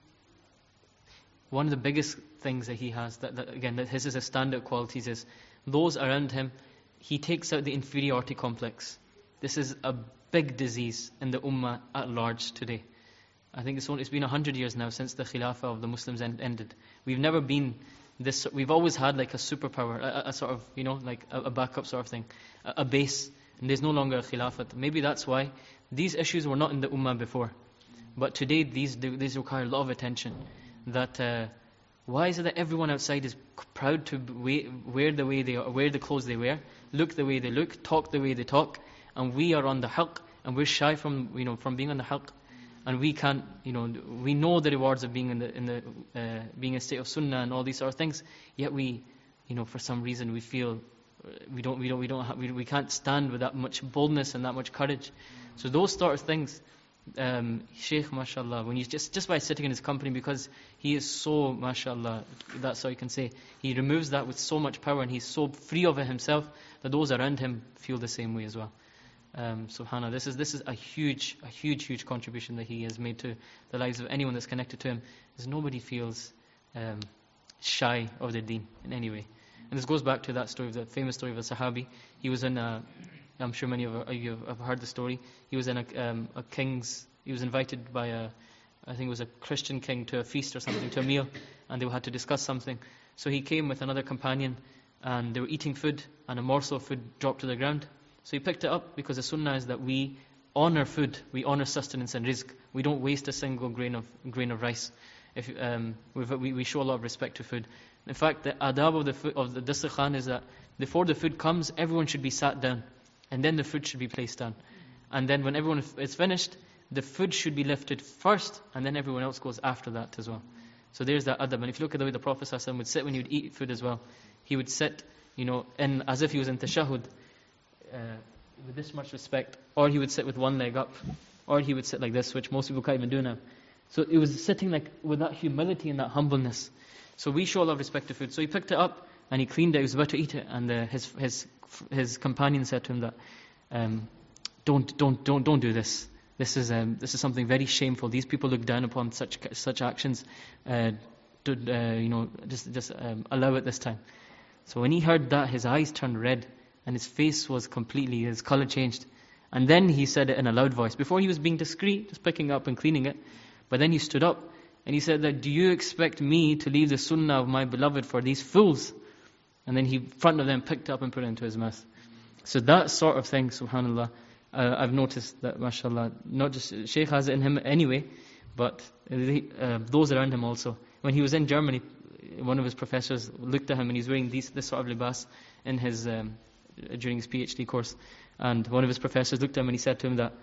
One of the biggest things that he has, that, that again, that his is a standout qualities is, those around him, he takes out the inferiority complex. This is a big disease in the ummah at large today. I think it's, only, it's been a hundred years now since the Khilafah of the Muslims end, ended. We've never been this, we've always had like a superpower, a, a sort of, you know, like a, a backup sort of thing, a, a base. And there's no longer a Khilafat. Maybe that's why these issues were not in the ummah before. But today these these require a lot of attention. That uh, why is it that everyone outside is proud to wear the way they are, wear the clothes they wear, look the way they look, talk the way they talk, and we are on the haqq, and we're shy from you know from being on the haqq, and we can't you know we know the rewards of being in the in the uh, being a state of sunnah and all these sort of things. Yet we you know for some reason we feel we don't we don't we don't have, we we can't stand with that much boldness and that much courage. So those sort of things. Um, Shaykh, mashallah, when you just just by sitting in his company, because he is so, mashallah, that's all you can say. He removes that with so much power, and he's so free of it himself that those around him feel the same way as well. Um, Subhanallah, this is this is a huge, a huge, huge contribution that he has made to the lives of anyone that's connected to him. Is nobody feels um, shy of their deen in any way. And this goes back to that story, the famous story of a Sahabi. He was in a I'm sure many of you have heard the story. He was in a, um, a king's, he was invited by a, I think it was a Christian king to a feast or something, to a meal, and they had to discuss something. So he came with another companion, and they were eating food, and a morsel of food dropped to the ground. So he picked it up, because the sunnah is that we honor food, we honor sustenance and rizq. We don't waste a single grain of grain of rice. If um, we we show a lot of respect to food. In fact, the adab of the food, of the dastakhan is that before the food comes, everyone should be sat down. And then the food should be placed down. And then when everyone is finished, the food should be lifted first, and then everyone else goes after that as well. So there's that adab. And if you look at the way the Prophet ﷺ would sit when he would eat food as well, he would sit, you know, in, as if he was in tashahud, uh, with this much respect, or he would sit with one leg up, or he would sit like this, which most people can't even do now. So it was sitting like with that humility and that humbleness. So we show a lot of respect to food. So he picked it up, and he cleaned it. He was about to eat it, and uh, his his his companion said to him that, um, "Don't don't don't don't do this. This is um, this is something very shameful. These people look down upon such such actions. Uh, to, uh, you know, just just um, allow it this time." So when he heard that, his eyes turned red, and his face was completely, his color changed. And then he said it in a loud voice. Before he was being discreet, just picking up and cleaning it. But then he stood up and he said that, "Do you expect me to leave the sunnah of my beloved for these fools?" And then he, in front of them, picked up and put it into his mouth. So that sort of thing, subhanAllah, uh, I've noticed that, mashallah, not just Shaykh has it in him anyway, but uh, those around him also. When he was in Germany, one of his professors looked at him and he's wearing these, this sort of libas in his, um, during his PhD course. And one of his professors looked at him and he said to him that,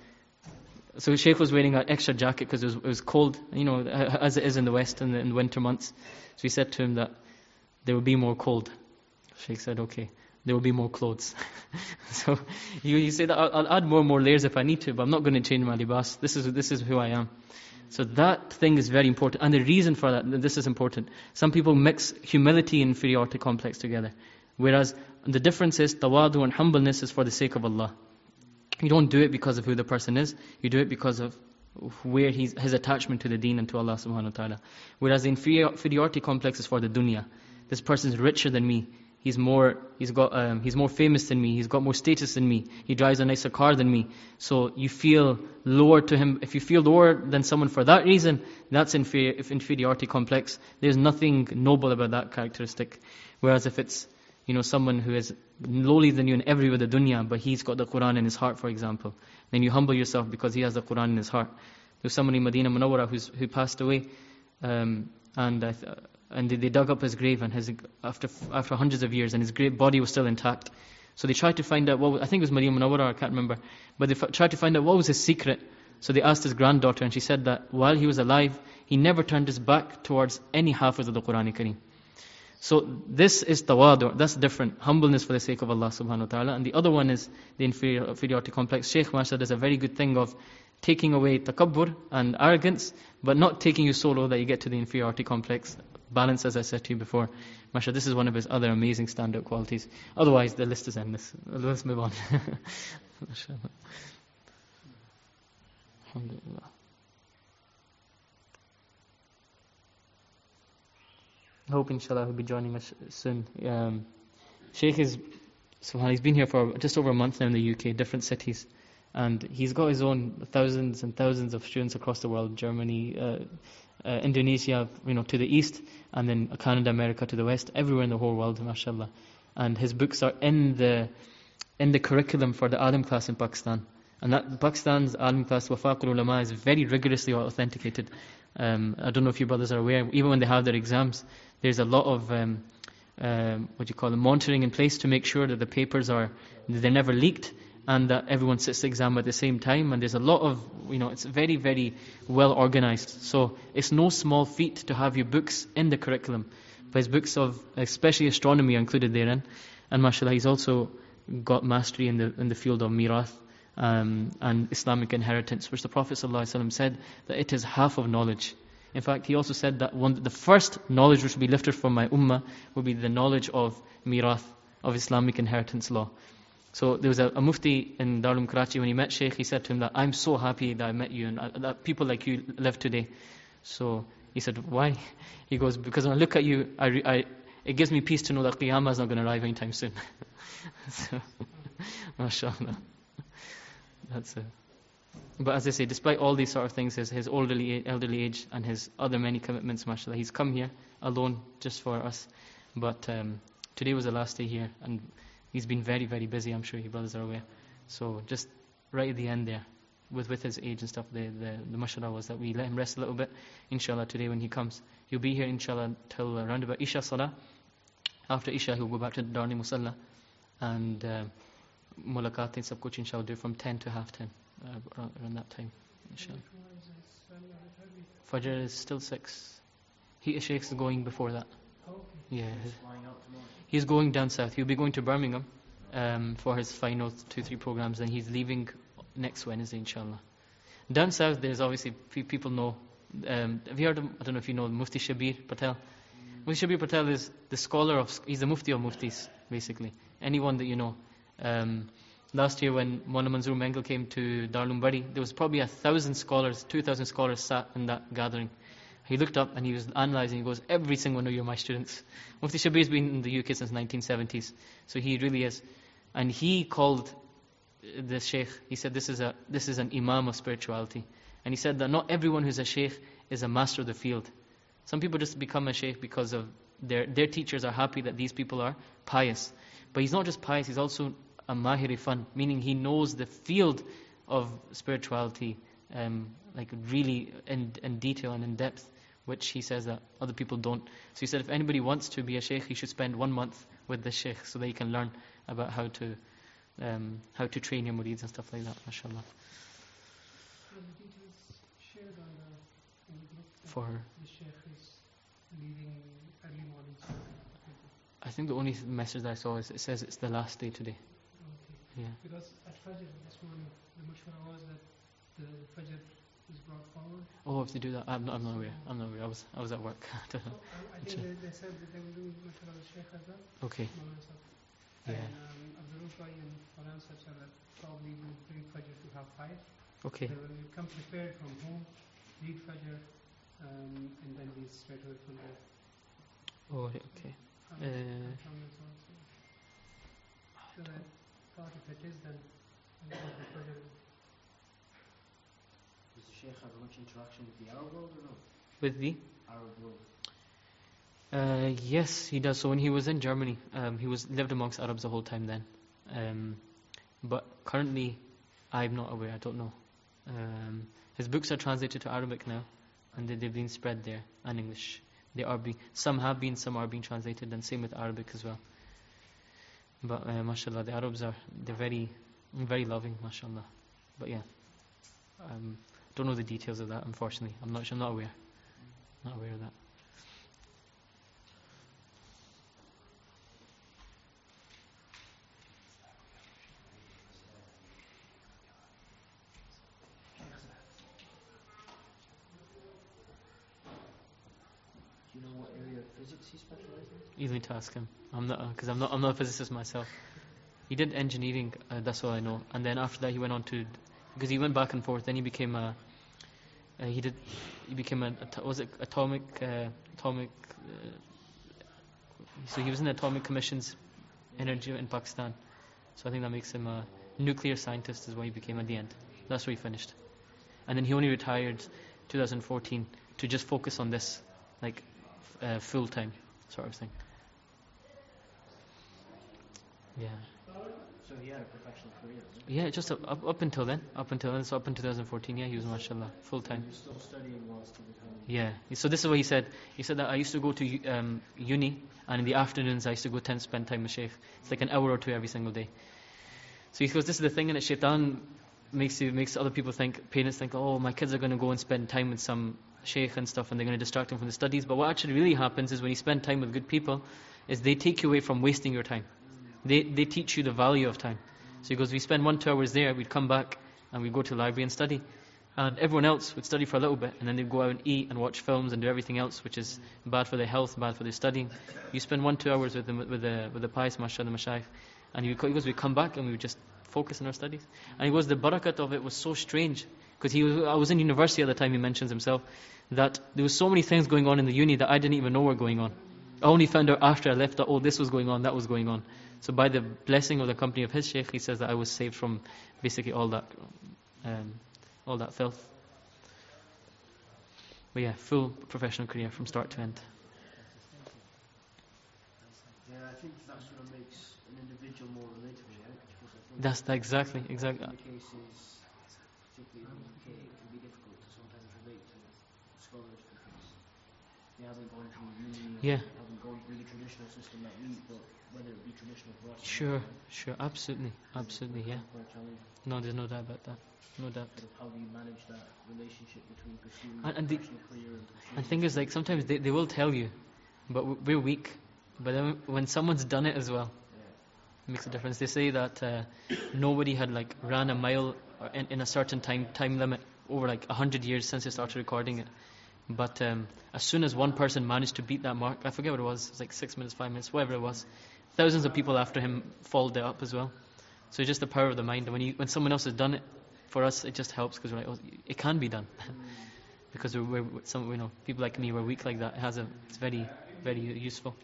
so Shaykh was wearing an extra jacket because it was, it was cold, you know, as it is in the West in the, in the winter months. So he said to him that there will be more cold. Shaykh said, "Okay, there will be more clothes." So you, you say that I'll, I'll add more and more layers if I need to, but I'm not going to change my libas. This is this is who I am. So that thing is very important. And the reason for that, this is important. Some people mix humility and inferiority complex together. Whereas the difference is, tawadu and humbleness is for the sake of Allah. You don't do it because of who the person is. You do it because of where he's, his attachment to the deen and to Allah subhanahu wa ta'ala. Whereas the inferiority complex is for the dunya. This person is richer than me. He's more, he's got, um, he's more famous than me. He's got more status than me. He drives a nicer car than me. So you feel lower to him. If you feel lower than someone for that reason, that's inferi- inferiority complex. There's nothing noble about that characteristic. Whereas if it's, you know, someone who is lowly than you in every way of the dunya, but he's got the Quran in his heart, for example, then you humble yourself because he has the Quran in his heart. There's someone in Medina Munawwara who's, who passed away, um, and I th- and they, they dug up his grave, and his after after hundreds of years, and his grave body was still intact. So they tried to find out what, I think it was Medina Munawwara, I can't remember, but they f- tried to find out what was his secret. So they asked his granddaughter, and she said that while he was alive, he never turned his back towards any hafiz of the Quran Kareem. So this is tawadu, that's different. Humbleness for the sake of Allah subhanahu wa ta'ala. And the other one is the inferior, inferiority complex. Shaykh Masha does a very good thing of taking away takabbur and arrogance, but not taking you so low that you get to the inferiority complex. Balance, as I said to you before. Masha, this is one of his other amazing standout qualities. Otherwise, the list is endless. Let's move on. Alhamdulillah. I hope inshallah he'll be joining us soon. Um, Shaykh is, subhanAllah, he's been here for just over a month now in the U K, different cities. And he's got his own thousands and thousands of students across the world, Germany, uh, uh, Indonesia, you know, to the east, and then Canada, America to the west, everywhere in the whole world, mashallah. And his books are in the in the curriculum for the Alim class in Pakistan. And that Pakistan's Alim class, Wafaqul Ulama, is very rigorously authenticated. Um, I don't know if you brothers are aware, even when they have their exams, there's a lot of, um, um, what do you call it, monitoring in place to make sure that the papers are, they're never leaked, and that everyone sits the exam at the same time. And there's a lot of, you know, it's very, very well organized. So it's no small feat to have your books in the curriculum. But his books of, especially astronomy, are included therein. And mashallah, he's also got mastery in the in the field of mirath um, and Islamic inheritance, which the Prophet ﷺ said that it is half of knowledge. In fact, he also said that one, the first knowledge which will be lifted from my ummah will be the knowledge of mirath, of Islamic inheritance law. So there was a, a mufti in Darul Karachi, when he met Shaykh, he said to him that, "I'm so happy that I met you and uh, that people like you live today." So he said, "Why?" He goes, "Because when I look at you, I, I, it gives me peace to know that Qiyamah is not going to arrive anytime soon." So, mashallah. That's it. But as I say, despite all these sort of things, his, his elderly, elderly age and his other many commitments, mashallah, he's come here alone just for us. But um, today was the last day here, and he's been very, very busy, I'm sure you brothers are aware. So just right at the end there, with with his age and stuff, the, the, the mashallah was that we let him rest a little bit, inshallah, today when he comes. He'll be here, inshallah, till around about Isha Salah. After Isha, he'll go back to the Darni Musalla. And uh, mulaqat and sab kuch, inshallah, do from ten to half ten, uh, around, around that time, inshallah. Fajr is still six. He, Shaykh is going before that. Yeah. He's going down south. He'll be going to Birmingham um, for his final two, three programs, and he's leaving next Wednesday, inshallah. Down south, there's obviously, people know, um, have you heard of, I don't know if you know, Mufti Shabir Patel? Mufti Shabir Patel is the scholar of, he's the Mufti of Muftis, basically. Anyone that you know. Um, last year when Maulana Manzoor Mengal came to Darul Bari, there was probably a thousand scholars, two thousand scholars sat in that gathering. He looked up and he was analysing, he goes, every single one of you are my students. Mufti Shabir's been in the U K since nineteen seventies, so he really is. And he called the Shaykh, he said this is a this is an imam of spirituality. And he said that not everyone who's a Shaykh is a master of the field. Some people just become a Shaykh because of their their teachers are happy that these people are pious. But he's not just pious, he's also a mahiri fan, meaning he knows the field of spirituality um, like really in, in detail and in depth, which he says that other people don't. So he said if anybody wants to be a Shaykh, he should spend one month with the Shaykh so that he can learn about how to um, how to train your murids and stuff like that, mashallah. Were the details shared on the, in the group that For the Sheikh is leading early morning service for people? I think the only message that I saw is it says it's the last day today. Okay. Yeah. Because at Fajr this morning, the mashwara was that the Fajr is brought forward. Oh, if they do that, I'm not, I'm not aware. I'm not aware. I was I was at work. I don't So know. I, I think they, they said that they will do mashwara with Sheikh as well. Okay. Maulana Sahib. Yeah. And um, Abdul Bhai and Maulana Sahib said that probably will bring Fajr to half five. Okay. They will come prepared from home, read Fajr, um, and then be straight away from there. Oh, okay. Um, Uh, from this also. So I thought if it is, then I'll go to Fajr. Does the Sheikh have much interaction with the Arab world or no? With the Arab world. Uh, yes, he does. So when he was in Germany, um, he was lived amongst Arabs the whole time then. Um, but currently, I'm not aware. I don't know. Um, his books are translated to Arabic now, and they, they've been spread there and English. They are being some have been, some are being translated, and same with Arabic as well. But uh, mashallah, the Arabs are they're very, very loving, mashallah. But yeah, um, don't know the details of that. Unfortunately, I'm not. I'm not aware. Not aware of that. Do you know what area of physics he specialized in? You need to ask him. I'm not because I'm not. I'm not a physicist myself. He did engineering. Uh, that's all I know. And then after that, he went on to because he went back and forth. Then he became a. Uh, he did. He became a. a was it atomic? Uh, atomic. Uh, so he was in the Atomic Commission's energy in Pakistan. So I think that makes him a nuclear scientist. Is what he became at the end. That's where he finished. And then he only retired twenty fourteen to just focus on this, like uh, full time sort of thing. Yeah. So he had a professional career, right? Yeah, just up, up, up until then, up until then, so up in twenty fourteen, yeah, he was mashallah full time. He was still studying whilst he was having... Yeah. So this is what he said. He said that I used to go to um, uni, and in the afternoons I used to go and spend time with Shaykh. It's like an hour or two every single day. So he goes, this is the thing, and Shaitan makes you makes other people think, parents think, oh, my kids are going to go and spend time with some Shaykh and stuff, and they're going to distract them from the studies. But what actually really happens is when you spend time with good people, is they take you away from wasting your time. They they teach you the value of time. So he goes, we spend one, two hours there, we'd come back and we'd go to the library and study. And everyone else would study for a little bit, and then they'd go out and eat and watch films and do everything else, which is bad for their health, bad for their studying. You spend one, two hours with them, with the with the pious mashallah, the mashayikh, and he goes, we come back and we would just focus on our studies. And he goes, the barakat of it was so strange, because he was, I was in university at the time, he mentions himself, that there was so many things going on in the uni that I didn't even know were going on. I only found out after I left that, oh, this was going on, that was going on. So by the blessing of the company of his Shaykh, he says that I was saved from basically all that um, all that filth. But yeah, full professional career from start to end. Yeah, I think that's what makes an individual more relatable, right? Because I think That's the, exactly, exactly. in the cases, particularly in the U K, it can be difficult to sometimes relate to scholars because they haven't gone through uni, Yeah. they haven't gone through the traditional system that we, but whether it be traditional for us or Sure, not, right? sure, absolutely, absolutely, yeah. It's quite challenging. No, there's no doubt about that. No doubt. Sort of how do you manage that relationship between pursuing And- a and the- professional career and pursuing... And the thing is, like, sometimes they, they will tell you, but w- we're weak. But then when someone's done it as well, Yeah. it makes a difference. They say that uh, nobody had like ran a mile or in, in a certain time time limit over like a hundred years since they started recording it. But um, as soon as one person managed to beat that mark, I forget what it was, it was like six minutes, five minutes, whatever it was, thousands of people after him followed it up as well. So it's just the power of the mind. And when you, when someone else has done it, for us it just helps because we're like, oh, it can be done. Because we're, we're some, you know, people like me, we're weak like that. It has a, it's very, very useful.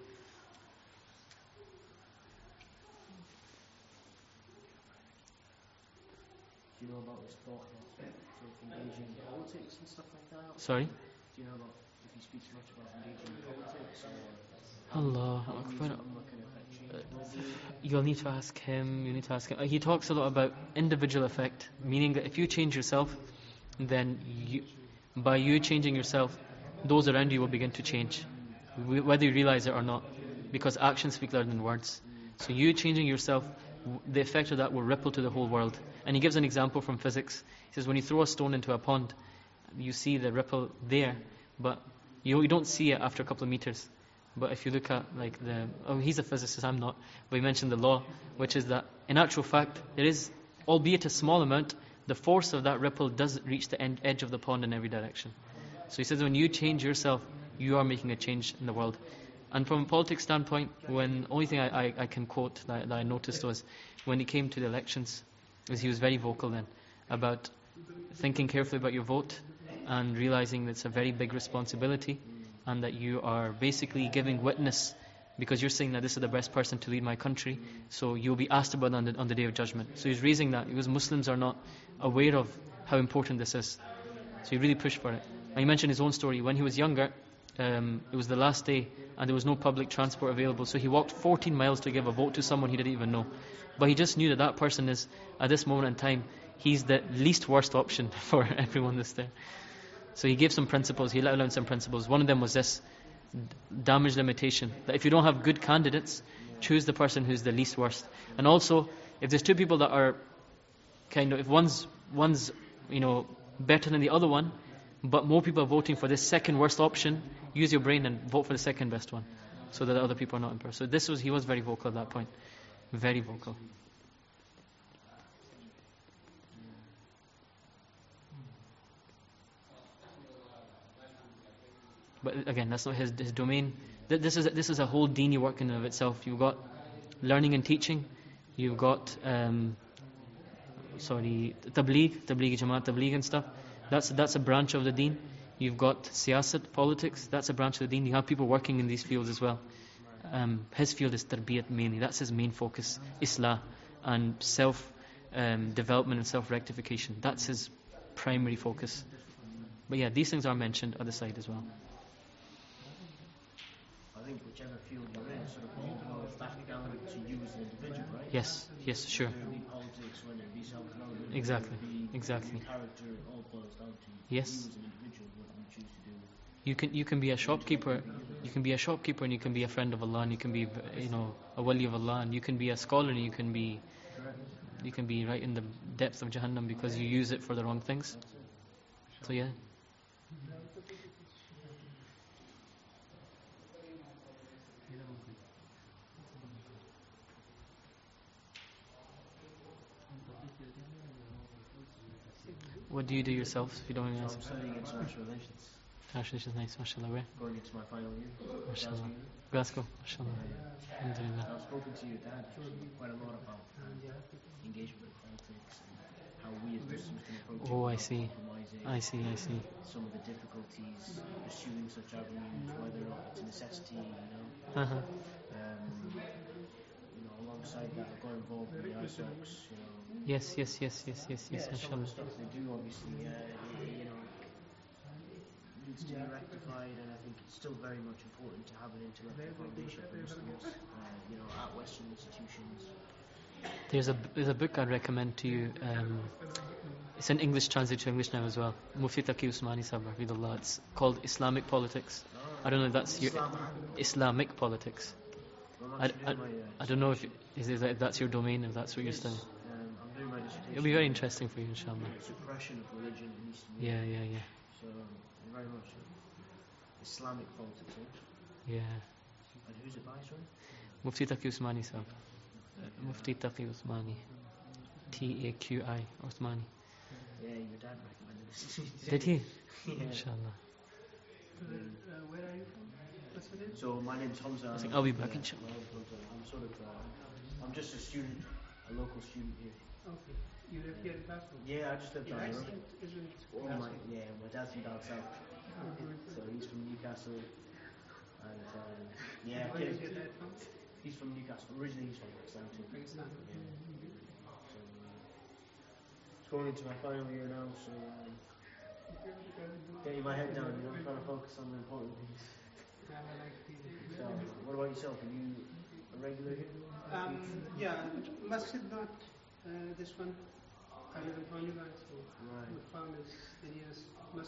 Do you know about his thought process of engaging in politics and stuff like that? Sorry? Do you know about if he speaks much about engaging in politics or Allah how Akbar. reasonable can affect change? Well, You'll need to ask him, you need to ask him. Uh, He talks a lot about individual effect, meaning that if you change yourself, then you, by you changing yourself, those around you will begin to change, wh- whether you realize it or not, because actions speak louder than words. So you changing yourself, w- the effect of that will ripple to the whole world. And he gives an example from physics. He says when you throw a stone into a pond, you see the ripple there, but you, you don't see it after a couple of meters. But if you look at like the, oh, he's a physicist, I'm not, but he mentioned the law, which is that in actual fact, there is, albeit a small amount, the force of that ripple does reach the end, edge of the pond in every direction. So he says when you change yourself, you are making a change in the world. And from a politics standpoint, when only thing I, I, I can quote that, that I noticed was when he came to the elections, is he was very vocal then about thinking carefully about your vote and realizing that it's a very big responsibility and that you are basically giving witness because you're saying that this is the best person to lead my country, so you'll be asked about it on the, on the day of judgment. So he's raising that because Muslims are not aware of how important this is. So he really pushed for it. And he mentioned his own story. When he was younger, um, it was the last day and there was no public transport available, so he walked fourteen miles to give a vote to someone he didn't even know. But he just knew that that person is, at this moment in time, he's the least worst option for everyone that's there. So he gave some principles, he let out some principles. One of them was this, damage limitation. That if you don't have good candidates, choose the person who's the least worst. And also, if there's two people that are kind of, if one's, one's you know, better than the other one, but more people are voting for this second worst option, use your brain and vote for the second best one, so that the other people are not impressed. So this was, he was very vocal at that point. Very vocal. But again, that's not his, his domain. Th- This is this is a whole dini work in and of itself. You've got learning and teaching. You've got um, sorry, tabligh, tabligh jamaat, tabligh and stuff. That's that's a branch of the deen. You've got siyasat, politics. That's a branch of the deen. You have people working in these fields as well. Um, his field is tarbiyat mainly. That's his main focus. Islah and self um, development and self rectification. That's his primary focus. But yeah, these things are mentioned at the side as well. I think whichever field you're in, sort of all goes back down to you as an individual, right? Yes, yes, sure. Whether it be politics, whether it be self-development, Exactly, whether it be exactly. character, it all boils down to Yes. you as an individual, what you choose to do. You can you can be a shopkeeper, you can be a shopkeeper, and you can be a friend of Allah, and you can be you know a wali of Allah, and you can be a scholar, and you can be you can be right in the depths of Jahannam because you use it for the wrong things. So yeah. What do you do yourself, if you don't mind me So I'm asking? studying international relations, Actually, this is nice, mashallah. Where? going into my final year. Mashallah. Glasgow. Glasgow, mashallah. Alhamdulillah. I've spoken to your dad actually quite a lot about um, engagement with politics and how we as Muslims can approach it Oh, I without see. compromising, I see, I see. some of the difficulties pursuing such avenues, whether or not it's a necessity, you know. Uh-huh. Um, you know, alongside that, I got involved in the I S O Cs, you know. Yes, yes, yes, yes, yes, yes, Yeah, some of mashallah. the stuff they do, obviously, uh, you know, needs to be rectified, and I think it's still very much important to have an intellectual foundation for Muslims, uh, you know, at Western institutions. There's a there's a book I'd recommend to you. Um, it's in English, translated to English now as well. Mufti Taqi Usmani Sahib, Hafidhullah. It's called Islamic Politics. I don't know if that's your Islamic politics. Well, I'm I, actually I, doing my, uh, I don't know if, is it, if that's your domain, if that's what you're yes, studying. um, I'm doing my dissertation. It'll be very interesting for you, inshallah. on suppression of religion in Eastern Europe. Yeah, yeah, yeah, So, um, very much uh, Islamic politics, eh? yeah. And who's advisor? Mufti Taqi Usmani Sahib. Uh, Mufti Taqi Usmani. T A Q I Usmani. Yeah, your dad recommended this. Did he? Yeah. Inshallah. Where, uh, where are you from? What's your name? So my name's Hamza. I think I'll be back, Yeah, inshallah. my name's Hamza. I'm sort of, uh, I'm just a student, a local student here. Okay. You live here in Basel? Yeah, I just live Your down the road. accent isn't Oh my, Basel. yeah, my dad's from down south, so he's from Newcastle, and um, yeah, Where is kid, your dad from? he's from Newcastle. Originally, he's from Pakistan too. Pakistan. Yeah. So, uh, it's going into my final year now, so um, getting my head down, you know, trying to focus on the important things. Have a nice evening. So, what about yourself? Are you a regular here? Um, yeah, Masjid not uh, this one. I live in Honeyland, so Right. Maqam is the nearest masjid.